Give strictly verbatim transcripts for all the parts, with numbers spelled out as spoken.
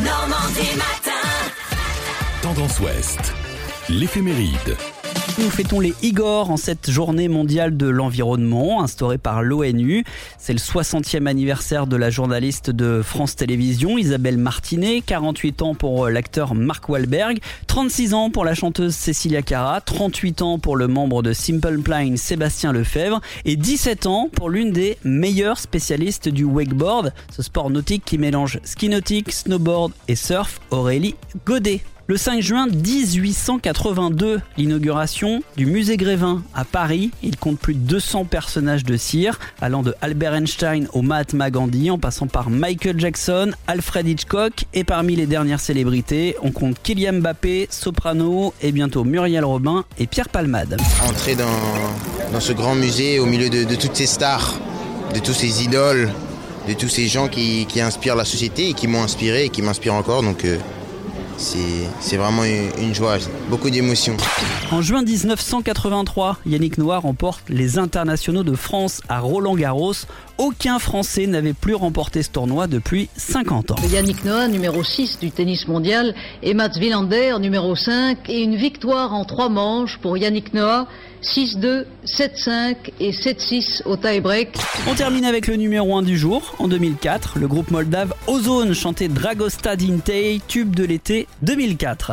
Normandie matin. Tendance Ouest, l'éphéméride. Nous fêtons les Igor en cette journée mondiale de l'environnement instaurée par l'ONU. C'est le soixantième anniversaire de la journaliste de France Télévisions, Isabelle Martinet, quarante-huit ans pour l'acteur Mark Wahlberg, trente-six ans pour la chanteuse Cécilia Cara, trente-huit ans pour le membre de Simple Plan Sébastien Lefebvre et dix-sept ans pour l'une des meilleures spécialistes du wakeboard, ce sport nautique qui mélange ski nautique, snowboard et surf, Aurélie Godet. Le cinq juin dix-huit cent quatre-vingt-deux, l'inauguration du musée Grévin à Paris. Il compte plus de deux cents personnages de cire, allant de Albert Einstein au Mahatma Gandhi, en passant par Michael Jackson, Alfred Hitchcock. Et parmi les dernières célébrités, on compte Kylian Mbappé, Soprano et bientôt Muriel Robin et Pierre Palmade. Entrer dans, dans ce grand musée au milieu de, de toutes ces stars, de tous ces idoles, de tous ces gens qui, qui inspirent la société et qui m'ont inspiré et qui m'inspirent encore. Donc... Euh C'est, c'est vraiment une joie, beaucoup d'émotions. En juin dix-neuf cent quatre-vingt-trois, Yannick Noah remporte les internationaux de France à Roland-Garros. Aucun Français n'avait plus remporté ce tournoi depuis cinquante ans. Yannick Noah, numéro six du tennis mondial, et Mats Wilander, numéro cinq, et une victoire en trois manches pour Yannick Noah, six deux, sept cinq et sept six au tie-break. On termine avec le numéro un du jour. En deux mille quatre, le groupe moldave Ozone chantait Dragosta Dintei, tube de l'été deux mille quatre.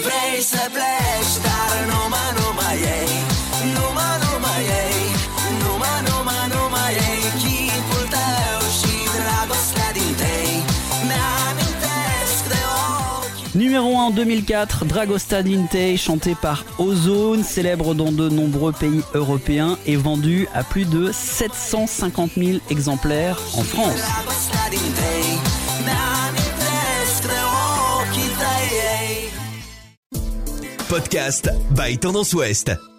Numéro un en deux mille quatre, Dragosta Dintei, chanté par Ozone, célèbre dans de nombreux pays européens et vendu à plus de sept cent cinquante mille exemplaires en France. Podcast by Tendance Ouest.